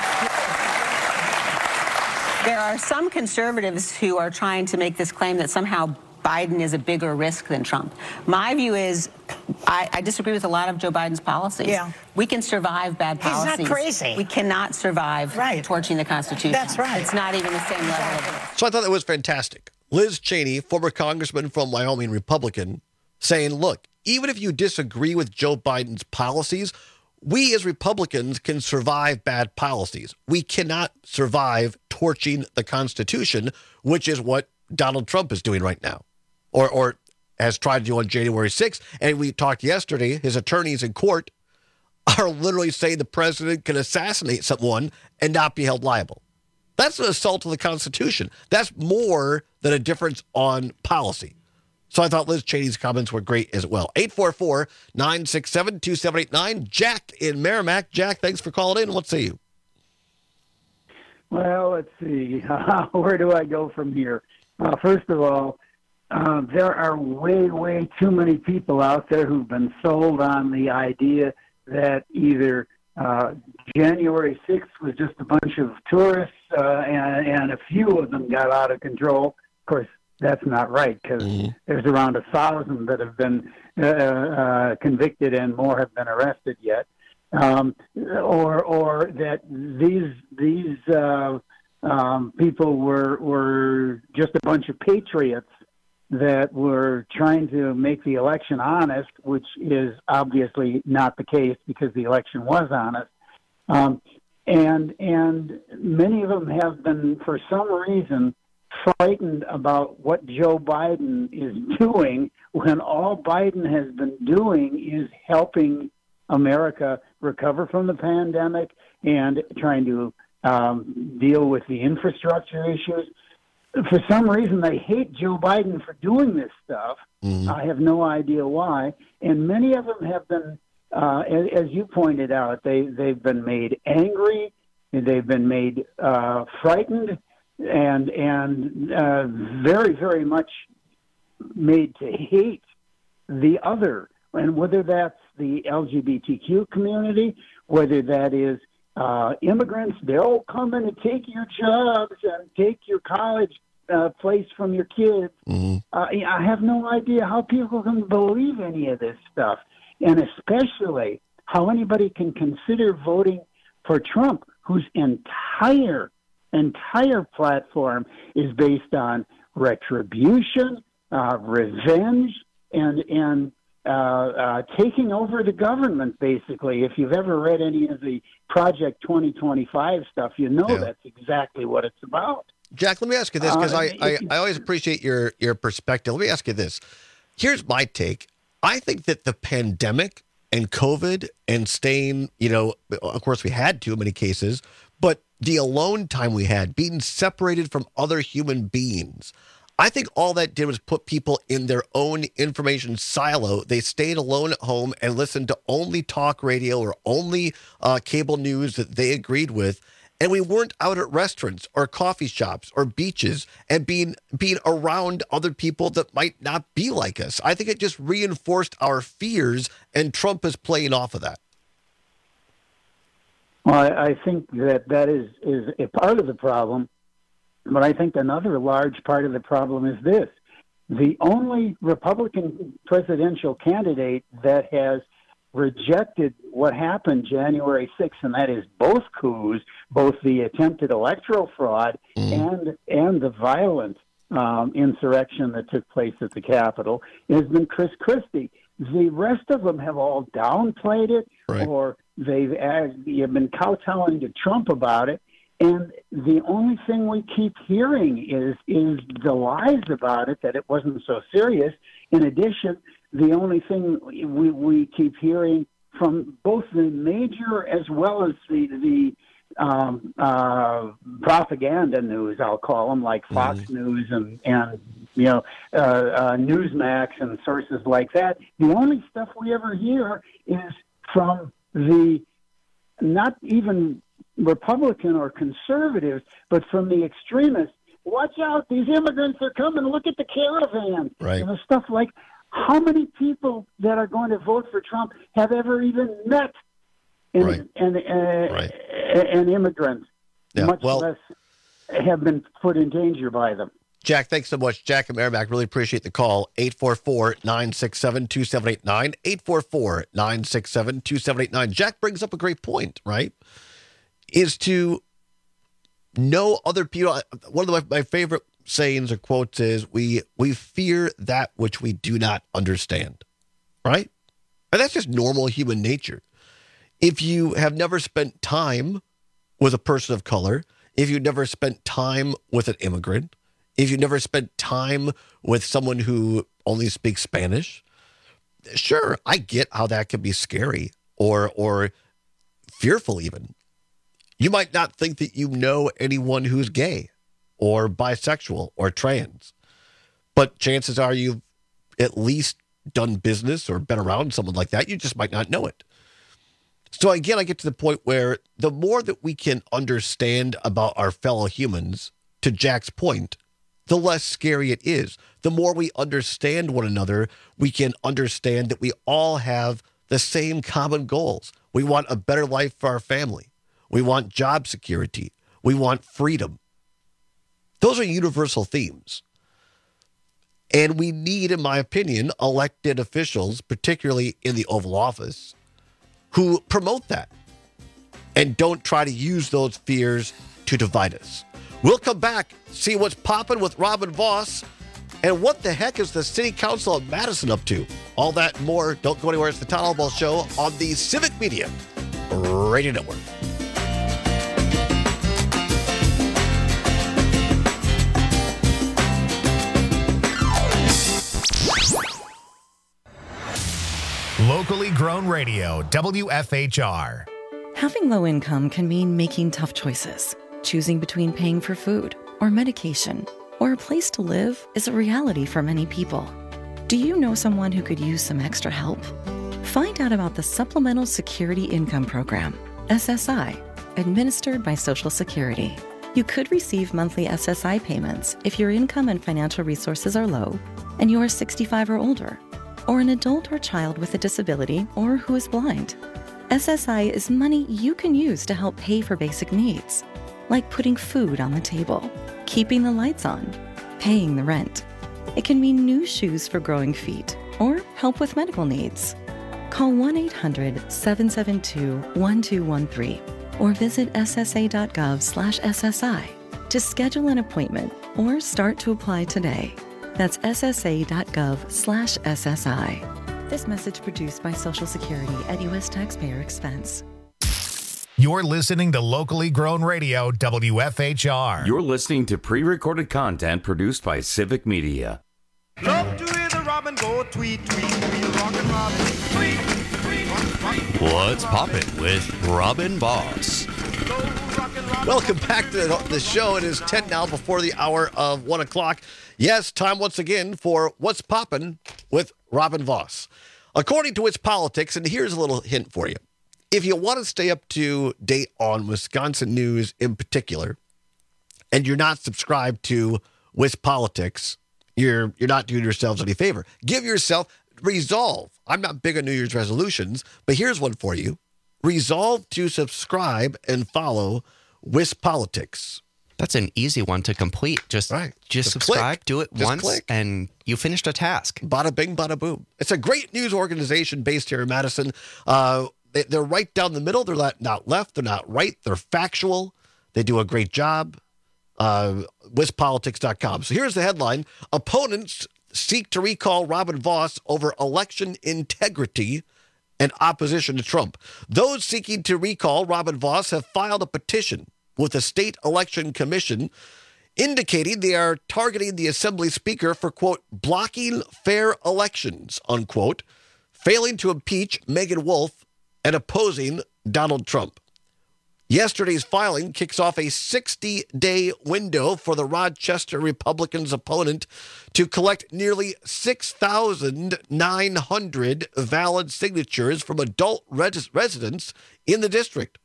there are some conservatives who are trying to make this claim that somehow Biden is a bigger risk than Trump. My view is I, I disagree with a lot of Joe Biden's policies. Yeah. We can survive bad policies. He's not crazy. We cannot survive right. torching the Constitution. That's right. It's not even the same level of So I thought that was fantastic. Liz Cheney, former congressman from Wyoming, Republican, saying, look, even if you disagree with Joe Biden's policies, we as Republicans can survive bad policies. We cannot survive torching the Constitution, which is what Donald Trump is doing right now, or or has tried to do on January sixth. And we talked yesterday, his attorneys in court are literally saying the president can assassinate someone and not be held liable. That's an assault to the Constitution. That's more than a difference on policy. So I thought Liz Cheney's comments were great as well. eight four four, nine six seven, two seven eight nine. Jack in Merrimack. Jack, thanks for calling in. What say you? Well, let's see. Where do I go from here? Uh, first of all, uh, there are way, way too many people out there who've been sold on the idea that either uh, January sixth was just a bunch of tourists uh, and, and a few of them got out of control. Of course, that's not right because mm-hmm. there's around a thousand that have been uh, uh, convicted and more have been arrested yet. Um, or, or that these these uh, um, people were were just a bunch of patriots that were trying to make the election honest, which is obviously not the case because the election was honest. Um, and and many of them have been, for some reason, frightened about what Joe Biden is doing when all Biden has been doing is helping America recover from the pandemic and trying to um, deal with the infrastructure issues. for some reason, they hate Joe Biden for doing this stuff. Mm-hmm. I have no idea why. And many of them have been, uh, as, as you pointed out, they, they've been made angry, they've been made uh, frightened, and, and uh, very, very much made to hate the other. And whether that's the L G B T Q community, whether that is uh, immigrants, they'll come in and take your jobs and take your college uh, place from your kids. Mm-hmm. Uh, I have no idea how people can believe any of this stuff, and especially how anybody can consider voting for Trump, whose entire, entire platform is based on retribution, uh, revenge, and, and Uh, uh, taking over the government, basically. If you've ever read any of the Project twenty twenty-five stuff, you know Yeah. that's exactly what it's about. Jack, let me ask you this, because Uh, I, I, I always appreciate your, your perspective. Let me ask you this. Here's my take. I think that the pandemic and COVID and staying, you know, of course we had to in many cases, but the alone time we had, being separated from other human beings, I think all that did was put people in their own information silo. They stayed alone at home and listened to only talk radio or only uh, cable news that they agreed with. And we weren't out at restaurants or coffee shops or beaches and being being around other people that might not be like us. I think it just reinforced our fears, and Trump is playing off of that. Well, I, I think that that is, is a part of the problem. But I think another large part of the problem is this. The only Republican presidential candidate that has rejected what happened January sixth, and that is both coups, both the attempted electoral fraud mm. and and the violent um, insurrection that took place at the Capitol, has been Chris Christie. The rest of them have all downplayed it, right. or they've uh, have been kowtowing to Trump about it. And the only thing we keep hearing is is the lies about it, that it wasn't so serious. In addition, the only thing we, we keep hearing from both the major as well as the, the um, uh, propaganda news, I'll call them, like Fox mm. News and, and you know, uh, uh, Newsmax and sources like that, the only stuff we ever hear is from the not even Republican or conservatives, but from the extremists. Watch out, these immigrants are coming, look at the caravan. Right. You know, stuff like, how many people that are going to vote for Trump have ever even met an, right. an, uh, right. an immigrant, yeah. much well, less have been put in danger by them? Jack, thanks so much. Jack and Merrimack, really appreciate the call. eight four four, nine six seven, two seven eight nine, eight four four, nine six seven, two seven eight nine. Jack brings up a great point, right? Is to know other people. One of my, my favorite sayings or quotes is, we we fear that which we do not understand, right? And that's just normal human nature. If you have never spent time with a person of color, if you've never spent time with an immigrant, if you've never spent time with someone who only speaks Spanish, sure, I get how that can be scary or or fearful even. You might not think that you know anyone who's gay or bisexual or trans, but chances are you've at least done business or been around someone like that. You just might not know it. So again, I get to the point where the more that we can understand about our fellow humans, to Jack's point, the less scary it is. The more we understand one another, we can understand that we all have the same common goals. We want a better life for our family. We want job security. We want freedom. Those are universal themes. And we need, in my opinion, elected officials, particularly in the Oval Office, who promote that and don't try to use those fears to divide us. We'll come back, see what's popping with Robin Voss, and what the heck is the City Council of Madison up to? All that and more. Don't go anywhere. It's the Tom Albaugh Show on the Civic Media Radio Network. Locally grown radio, W F H R. Having low income can mean making tough choices, choosing between paying for food or medication. or a place to live is a reality for many people. Do you know someone who could use some extra help? Find out about the Supplemental Security Income Program, S S I, administered by Social Security. You could receive monthly S S I payments if your income and financial resources are low and you are sixty-five or older, or an adult or child with a disability or who is blind. S S I is money you can use to help pay for basic needs, like putting food on the table, keeping the lights on, paying the rent. It can mean new shoes for growing feet or help with medical needs. Call one eight hundred, seven seven two, one two one three or visit ssa.gov slash SSI to schedule an appointment or start to apply today. That's ssa.gov slash SSI. This message produced by Social Security at U S taxpayer expense. You're listening to locally grown radio, W F H R. You're listening to pre-recorded content produced by Civic Media. Love to hear the robin go tweet, tweet, tweet, rockin' robin, tweet, tweet, tweet. What's poppin' with Robin Voss? Welcome back to the show. It is ten now before the hour of one o'clock. Yes, time once again for What's Poppin' with Robin Voss. According to Its Politics, and here's a little hint for you. If you want to stay up to date on Wisconsin news in particular, and you're not subscribed to Wis Politics, you're you're not doing yourselves any favor. Give yourself resolve. I'm not big on New Year's resolutions, but here's one for you. Resolve to subscribe and follow Wis Politics. That's an easy one to complete. Just, right. just, just subscribe, click. do it just once, click. and you finished a task. Bada bing, bada boom. It's a great news organization based here in Madison. Uh, they, they're right down the middle. They're not, not left. They're not right. They're factual. They do a great job. Uh, wis politics dot com. So here's the headline. Opponents seek to recall Robin Voss over election integrity and opposition to Trump. Those seeking to recall Robin Voss have filed a petition with the State Election Commission indicating they are targeting the Assembly Speaker for, quote, blocking fair elections, unquote, failing to impeach Megan Wolf, and opposing Donald Trump. Yesterday's filing kicks off a sixty-day window for the Rochester Republicans' opponent to collect nearly six thousand nine hundred valid signatures from adult res- residents in the district.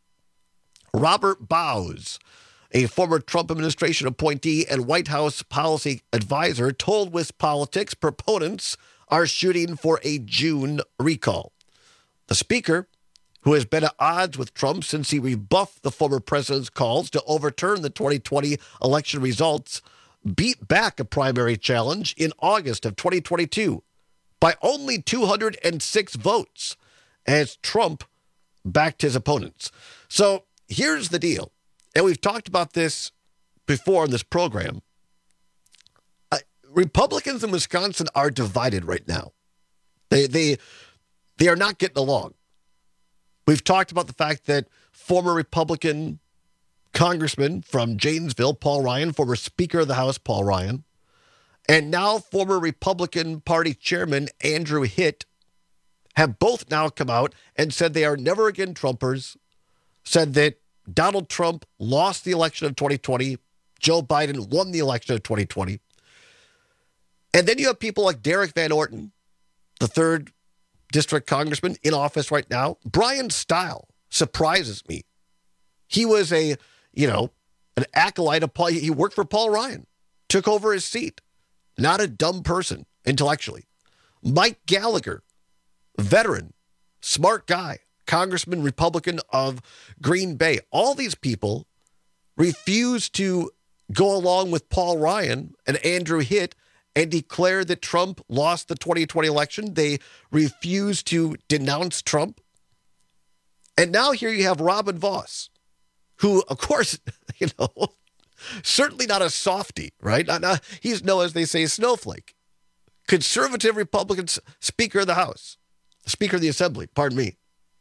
Robert Bowes, a former Trump administration appointee and White House policy advisor, told Wis Politics proponents are shooting for a June recall. The speaker, who has been at odds with Trump since he rebuffed the former president's calls to overturn the twenty twenty election results, beat back a primary challenge in August of twenty twenty-two by only two hundred six votes as Trump backed his opponents. So here's the deal, and we've talked about this before in this program. Uh, Republicans in Wisconsin are divided right now. They they they are not getting along. We've talked about the fact that former Republican congressman from Janesville, Paul Ryan, former Speaker of the House, Paul Ryan, and now former Republican Party Chairman Andrew Hitt have both now come out and said they are never again Trumpers, said that Donald Trump lost the election of twenty twenty, Joe Biden won the election of twenty twenty. And then you have people like Derek Van Orton, the third district congressman in office right now. Brian Stile surprises me. He was a, you know, an acolyte of Paul. He worked for Paul Ryan, took over his seat. Not a dumb person intellectually. Mike Gallagher, veteran, smart guy, congressman, Republican of Green Bay. All these people refuse to go along with Paul Ryan and Andrew Hitt and declare that Trump lost the twenty twenty election. They refuse to denounce Trump. And now here you have Robin Voss, who, of course, you know, certainly not a softie, right? Not, not, he's no, as they say, snowflake. Conservative Republican Speaker of the House, Speaker of the Assembly, pardon me.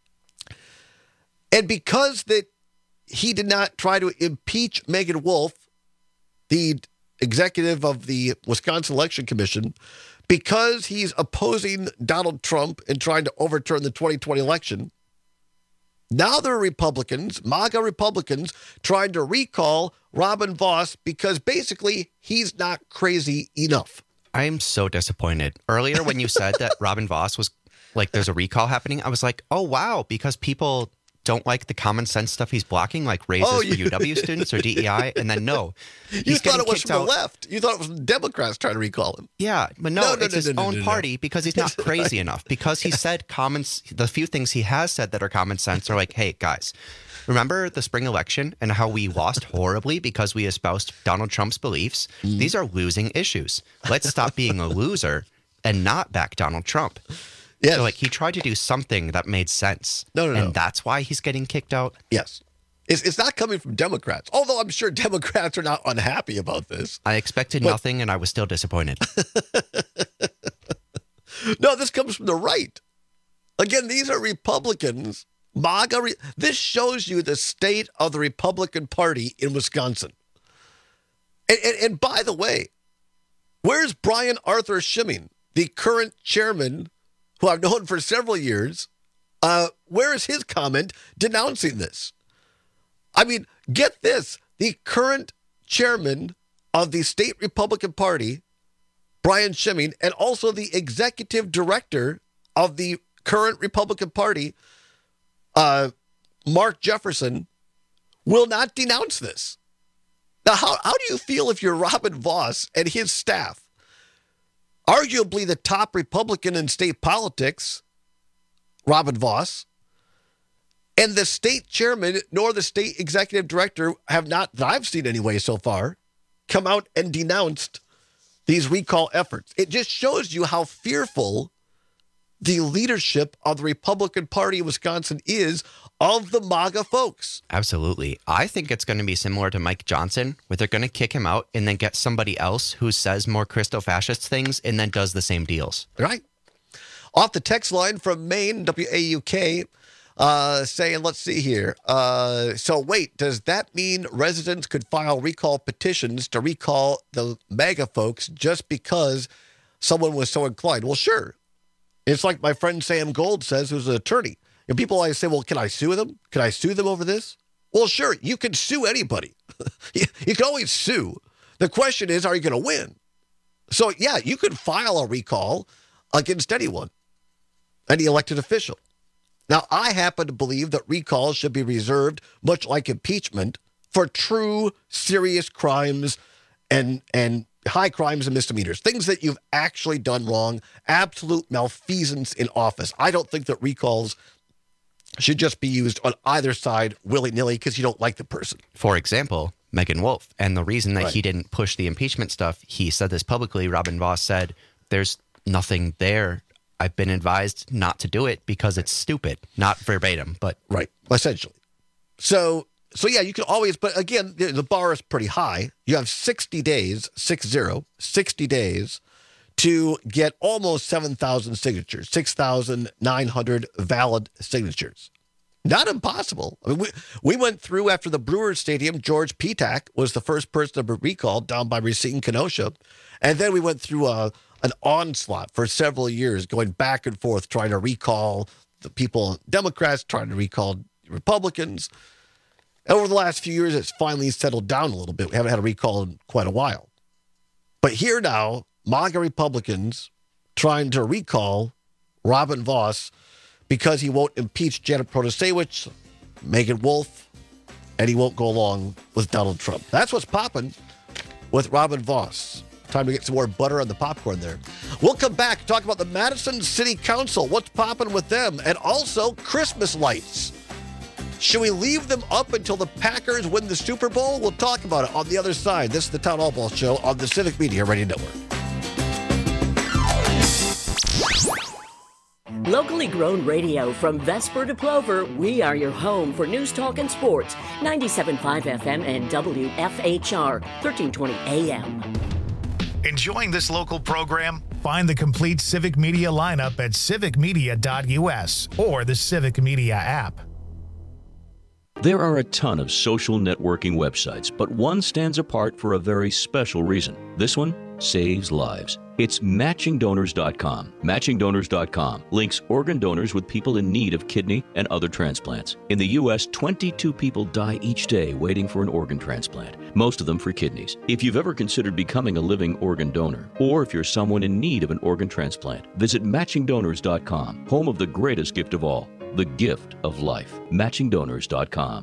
And because that he did not try to impeach Megan Wolf, the executive of the Wisconsin Election Commission, because he's opposing Donald Trump and trying to overturn the twenty twenty election, now there are Republicans, MAGA Republicans, trying to recall Robin Voss because basically he's not crazy enough. I am so disappointed. Earlier when you said that Robin Voss was like, there's a recall happening, I was like, oh, wow, because people don't like the common sense stuff he's blocking, like raises Oh, for you- U W students or D E I. And then no. You he's thought getting it was kicked from the out. left. You thought it was the Democrats trying to recall him. Yeah, but no, No, no, it's no, his no, no, own no, no. party because he's not crazy enough. Because he said common, s- the few things he has said that are common sense are like, hey, guys, remember the spring election and how we lost horribly because we espoused Donald Trump's beliefs? Mm. These are losing issues. Let's stop being a loser and not back Donald Trump. Yes. So, like, he tried to do something that made sense. No, no, no. And that's why he's getting kicked out? Yes. It's, it's not coming from Democrats, although I'm sure Democrats are not unhappy about this. I expected But- nothing, and I was still disappointed. No, this comes from the right. Again, these are Republicans. MAGA. Re- this shows you the state of the Republican Party in Wisconsin. And, and, and by the way, where's Brian Arthur Schimming, the current chairman, who I've known for several years? Uh, where is his comment denouncing this? I mean, get this. The current chairman of the state Republican Party, Brian Schimming, and also the executive director of the current Republican Party, uh, Mark Jefferson, will not denounce this. Now, how, how do you feel if you're Robin Voss and his staff? Arguably the top Republican in state politics, Robin Voss, and the state chairman nor the state executive director have not, that I've seen anyway so far, come out and denounced these recall efforts. It just shows you how fearful the leadership of the Republican Party of Wisconsin is of the MAGA folks. Absolutely. I think it's going to be similar to Mike Johnson, where they're going to kick him out and then get somebody else who says more Christo-fascist things and then does the same deals. Right. Off the text line from Maine, W A U K, uh, saying, let's see here. Uh, so wait, does that mean residents could file recall petitions to recall the MAGA folks just because someone was so inclined? Well, sure. It's like my friend Sam Gold says, who's an attorney. And people always say, well, can I sue them? Can I sue them over this? Well, sure, you can sue anybody. you, you can always sue. The question is, are you going to win? So, yeah, you could file a recall against anyone, any elected official. Now, I happen to believe that recalls should be reserved, much like impeachment, for true serious crimes and and high crimes and misdemeanors, things that you've actually done wrong, absolute malfeasance in office. I don't think that recalls should just be used on either side willy-nilly because you don't like the person. For example, Megan Wolf. And the reason that Right. he didn't push the impeachment stuff, he said this publicly. Robin Voss said, there's nothing there. I've been advised not to do it because it's stupid. Not verbatim, but right, essentially. So, so yeah, you can always, but again, the, the bar is pretty high. You have sixty days, six zero, sixty days to get almost seven thousand signatures, six thousand nine hundred valid signatures. Not impossible. I mean, we, we went through after the Brewers Stadium. George Petak was the first person to be recalled down by Racine, Kenosha. And then we went through a, an onslaught for several years, going back and forth, trying to recall the people, Democrats, trying to recall Republicans. And over the last few years, it's finally settled down a little bit. We haven't had a recall in quite a while. But here now, MAGA Republicans trying to recall Robin Voss because he won't impeach Janet Protasewicz, Megan Wolf, and he won't go along with Donald Trump. That's what's popping with Robin Voss. Time to get some more butter on the popcorn there. We'll come back, talk about the Madison City Council, what's popping with them, and also Christmas lights. Should we leave them up until the Packers win the Super Bowl? We'll talk about it on the other side. This is the Town Hall Ball Show on the Civic Media Radio Network. Locally grown radio from Vesper to Plover, we are your home for news, talk, and sports. ninety-seven point five F M and W F H R, thirteen twenty A M. Enjoying this local program? Find the complete Civic Media lineup at civic media dot U S or the Civic Media app. There are a ton of social networking websites, but one stands apart for a very special reason. This one saves lives. It's matching donors dot com. matching donors dot com links organ donors with people in need of kidney and other transplants. In the U S, twenty-two people die each day waiting for an organ transplant, most of them for kidneys. If you've ever considered becoming a living organ donor, or if you're someone in need of an organ transplant, visit matching donors dot com, home of the greatest gift of all, the gift of life. matching donors dot com.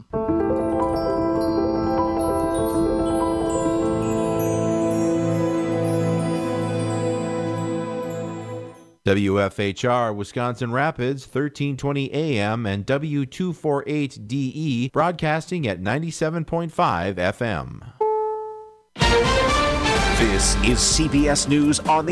W F H R Wisconsin Rapids, thirteen twenty A M and W two forty-eight D E, broadcasting at ninety-seven point five F M. This is C B S News on the